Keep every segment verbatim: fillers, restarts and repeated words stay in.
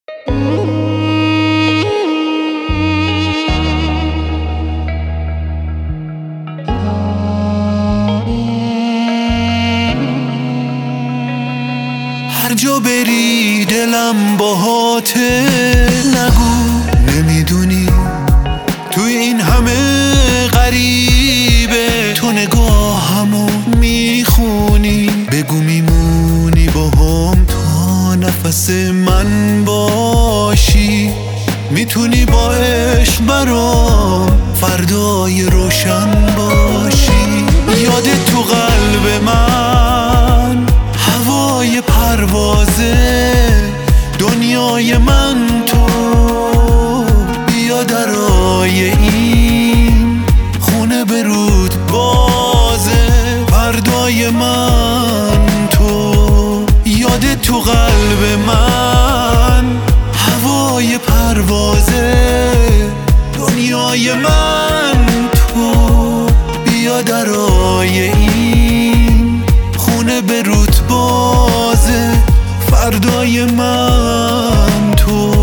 هر جا بری دلم باهاته، نگو نمیدونی توی این همه غریبه تو نگاهمو میخونی. بگو میمونی با هم تا نفس من باشی، میتونی با عشق برام فردای روشن باشی. یادت تو قلب من هوای پروازه، دنیای من تو بیا درای این خونه برود بازه. فردای من تو، یادت تو قلب من هوای پروازه، دنیای من تو بیا درای این خونه برود بازه. فردای من تو.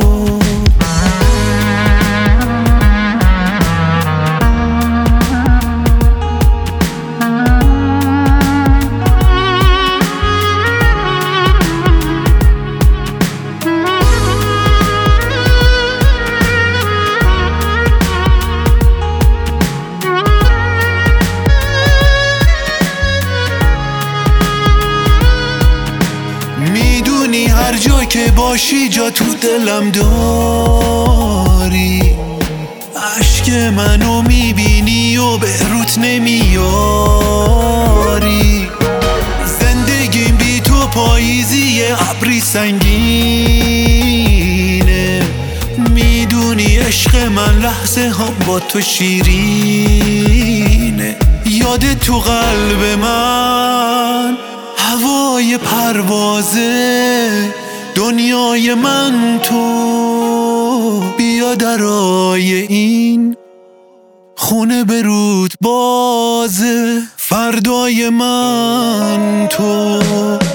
میدونی هر جا که باشی جا تو دلم داری، عشق منو میبینی و به روت نمیاری. زندگیم بی تو پاییزی ابری سنگینه، میدونی عشق من لحظه هم با تو شیرینه. یادت تو قلب من هوای پروازه، دنیای من تو بیا درای این خونه برود بازه. فردای من تو.